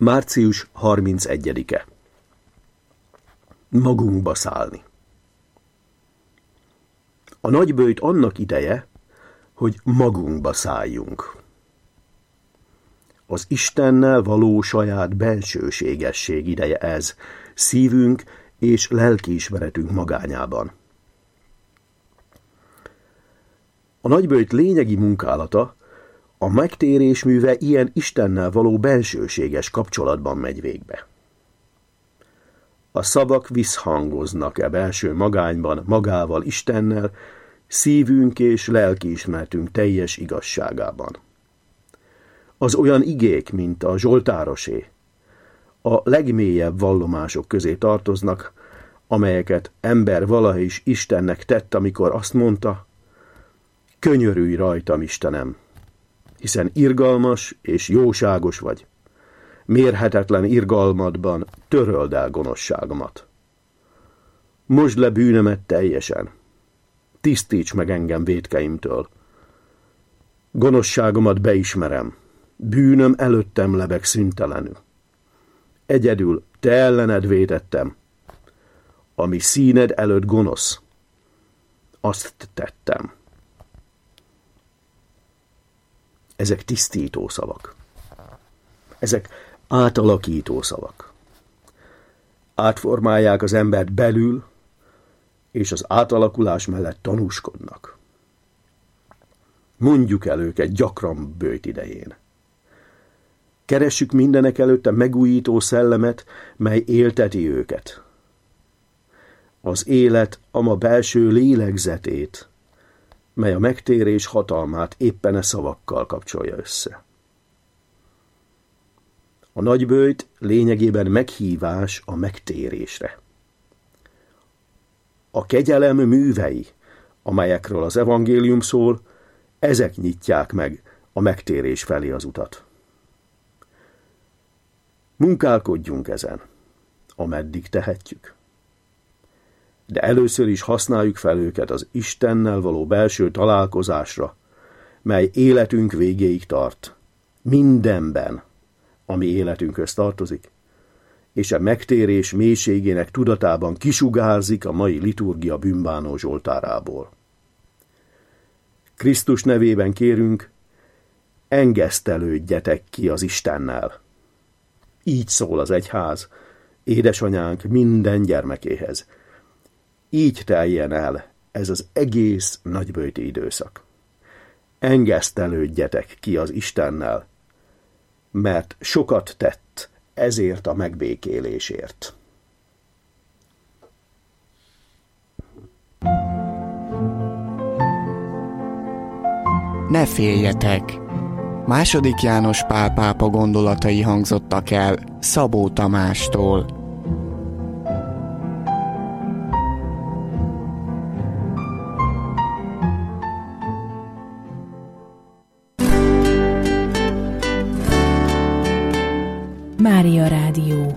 Március 31-e. Magunkba szállni. A nagyböjt annak ideje, hogy magunkba szálljunk. Az Istennel való saját bensőségesség ideje ez, szívünk és lelkiismeretünk magányában. A nagyböjt lényegi munkálata, a megtérés műve ilyen Istennel való bensőséges kapcsolatban megy végbe. A szavak visszhangoznak belső magányban magával Istennel, szívünk és lelkiismeretünk teljes igazságában. Az olyan igék, mint a zsoltárosé, a legmélyebb vallomások közé tartoznak, amelyeket ember valaha is Istennek tett, amikor azt mondta: könyörülj rajtam, Istenem, hiszen irgalmas és jóságos vagy. Mérhetetlen irgalmadban töröld el gonoszságomat. Mosd le bűnömet teljesen. Tisztíts meg engem vétkeimtől. Gonoszságomat beismerem. Bűnöm előttem lebeg szüntelenül. Egyedül te ellened vétettem. Ami színed előtt gonosz, azt tettem. Ezek tisztító szavak. Ezek átalakító szavak. Átformálják az embert belül, és az átalakulás mellett tanúskodnak. Mondjuk el őket gyakran böjt idején. Keressük mindenek előtt a megújító szellemet, mely élteti őket. Az élet ama belső lélegzetét, mely a megtérés hatalmát éppen e szavakkal kapcsolja össze. A nagyböjt lényegében meghívás a megtérésre. A kegyelem művei, amelyekről az evangélium szól, ezek nyitják meg a megtérés felé az utat. Munkálkodjunk ezen, ameddig tehetjük. De először is használjuk fel őket az Istennel való belső találkozásra, mely életünk végéig tart, mindenben, ami életünkhöz tartozik, és a megtérés mélységének tudatában kisugárzik a mai liturgia bűnbánó zsoltárából. Krisztus nevében kérünk, engesztelődjetek ki az Istennel. Így szól az egyház, édesanyánk minden gyermekéhez. Így teljen el ez az egész nagyböjti időszak. Engesztelődjetek ki az Istennel, mert sokat tett ezért a megbékélésért. Ne féljetek! II. János Pál pápa gondolatai hangzottak el Szabó Tamástól. Mária Rádió.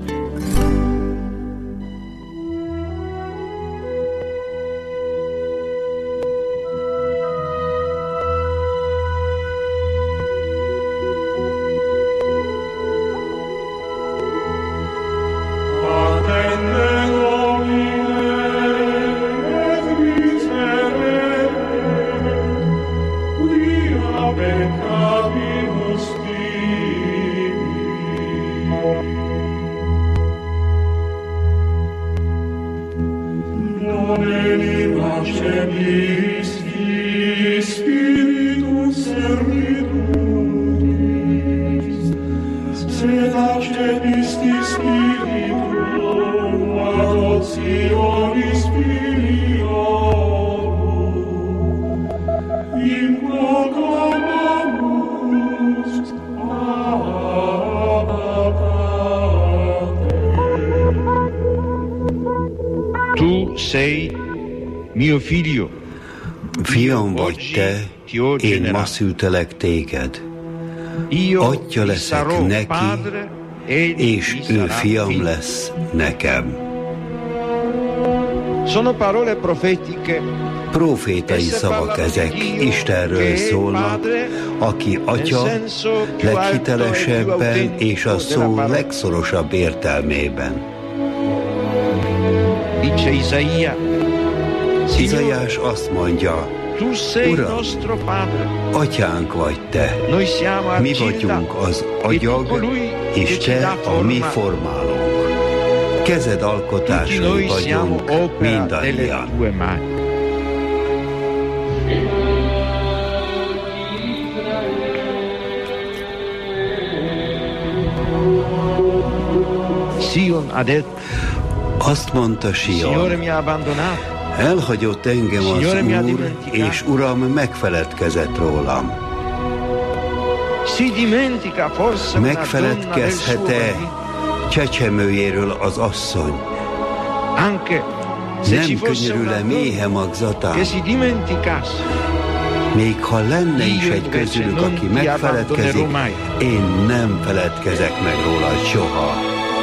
Tu sei mio figlio. Fiam vagy te, én ma szültelek téged. Atya leszek neki, és ő fiam lesz nekem. Sono parole profetiche Profétai szavak ezek, Istenről szólnak, aki Atya leghitelesebben és a szó legszorosabb értelmében. Izaiás azt mondja, Uram, Atyánk vagy Te, mi vagyunk az agyag, és Te a mi formálónk. Kezed alkotásai vagyunk mindannyian. Azt mondta Sion, elhagyott engem az Úr, és Uram megfeledkezett rólam. Megfeledkezhet-e csecsemőjéről az asszony? Nem könyörül-e méhe magzatán? Még ha lenne is egy közülük, aki megfeledkezik, én nem feledkezek meg róla soha.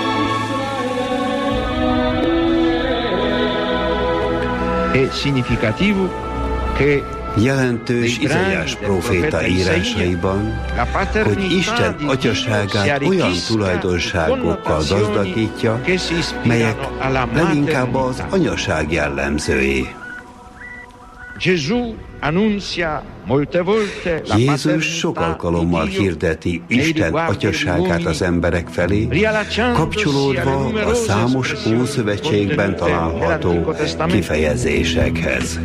Jelentős Izaiás próféta írásaiban, hogy Isten atyaságát olyan tulajdonságokkal gazdagítja, melyek leginkább az anyaság jellemzői. Jézus sok alkalommal hirdeti Isten atyaságát az emberek felé, kapcsolódva a számos Ószövetségben található kifejezésekhez.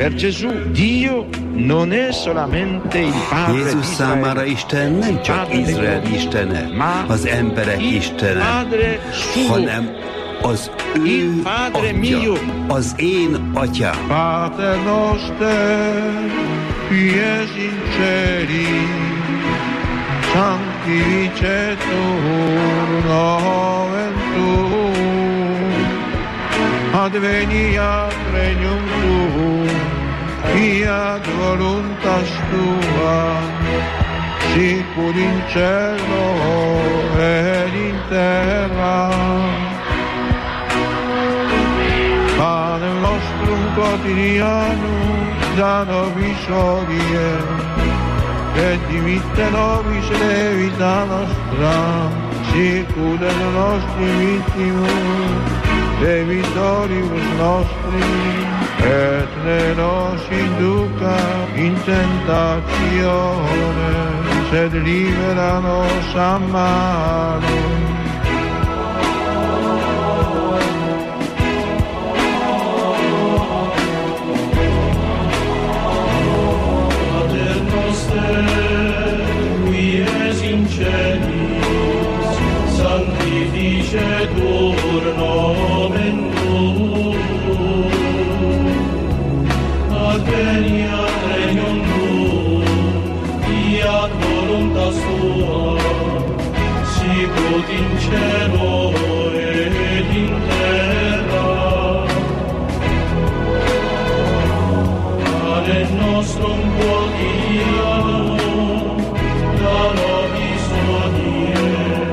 Jézus számára Isten nem csak Izrael istene, az emberek istene, hanem az ő Atya, az én Atyám. Pater noster, qui es in celi, sanctificetur nomen tuum, adveniat regnum tuum, fiat voluntas tua, sicut in cielo et in terra. Panem nostrum quotidianum da nobis hodie, et dimitte nobis debita nostra, sicut et nostri vittimus debitoribus nostri, et ne nos induca in tentatione, sed libera nos a malo. Sanctificetur nomen tuum, adveniat regnum tuum, fiat voluntas tua, sicut in cielo et in terra. Panem nostrum quotidianum da nobis hodie,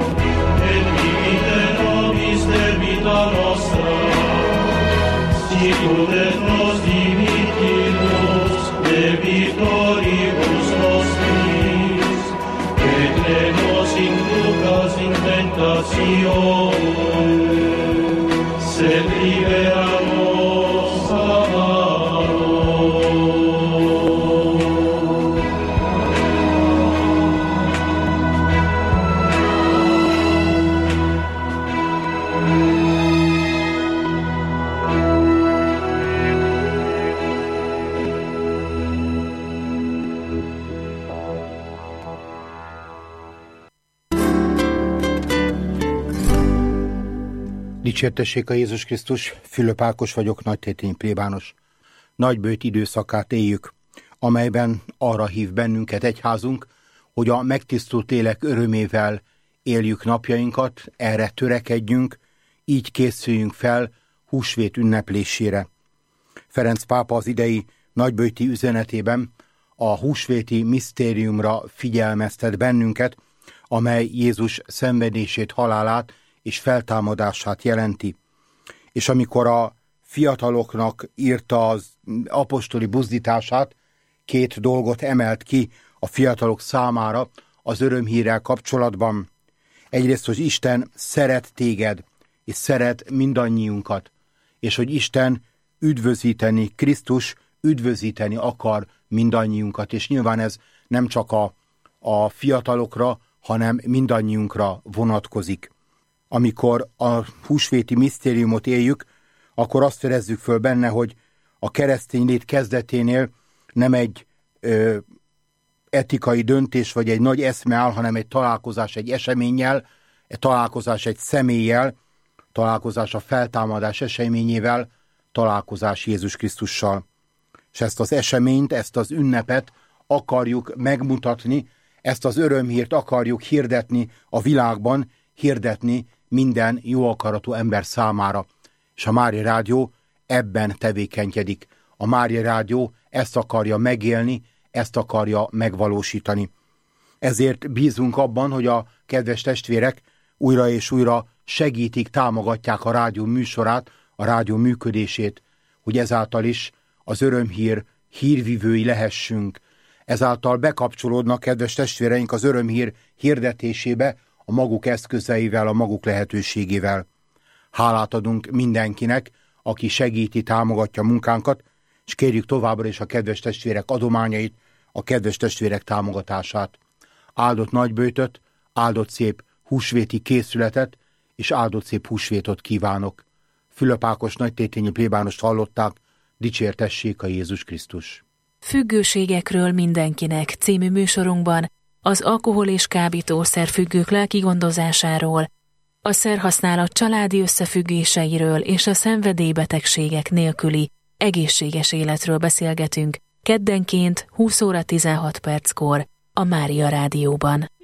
debita nostra, sicut et nos dimittimus debitoribus nostris, et ne nos inducas in tentatione, sed libera nos a malo. Dicsértessék a Jézus Krisztus, Fülöp Ákos vagyok, Nagytétény plébános. Nagybőjt időszakát éljük, amelyben arra hív bennünket egyházunk, hogy a megtisztult lélek örömével éljük napjainkat, erre törekedjünk, így készüljünk fel húsvét ünneplésére. Ferenc pápa az idei nagybőjti üzenetében a húsvéti misztériumra figyelmeztet bennünket, amely Jézus szenvedését, halálát és feltámadását jelenti. És amikor a fiataloknak írta az apostoli buzdítását, 2 dolgot emelt ki a fiatalok számára az örömhírrel kapcsolatban. Egyrészt, hogy Isten szeret téged, és szeret mindannyiunkat, és hogy Isten üdvözíteni, Krisztus üdvözíteni akar mindannyiunkat, és nyilván ez nem csak a fiatalokra, hanem mindannyiunkra vonatkozik. Amikor a húsvéti misztériumot éljük, akkor azt fedezzük föl benne, hogy a keresztény lét kezdeténél nem egy etikai döntés, vagy egy nagy eszme áll, hanem egy találkozás egy eseménnyel, egy találkozás egy személlyel, találkozás a feltámadás eseményével, találkozás Jézus Krisztussal. És ezt az eseményt, ezt az ünnepet akarjuk megmutatni, ezt az örömhírt akarjuk hirdetni a világban, hirdetni minden jó akaratú ember számára. És a Mária Rádió ebben tevékenykedik. A Mária Rádió ezt akarja megélni, ezt akarja megvalósítani. Ezért bízunk abban, hogy a kedves testvérek újra és újra segítik, támogatják a rádió műsorát, a rádió működését, hogy ezáltal is az örömhír hírvivői lehessünk. Ezáltal bekapcsolódnak, kedves testvéreink, az örömhír hirdetésébe a maguk eszközeivel, a maguk lehetőségével. Hálát adunk mindenkinek, aki segíti, támogatja munkánkat, és kérjük továbbra is a kedves testvérek adományait, a kedves testvérek támogatását. Áldott nagyböjtöt, áldott szép húsvéti készületet, és áldott szép húsvétot kívánok. Fülöp Ákos nagytétényi plébánost hallották, dicsértessék a Jézus Krisztus. Függőségekről mindenkinek című műsorunkban az alkohol és kábítószer függők lelki gondozásáról, a szerhasználat családi összefüggéseiről és a szenvedélybetegségek nélküli egészséges életről beszélgetünk keddenként 20 óra 16 perckor a Mária Rádióban.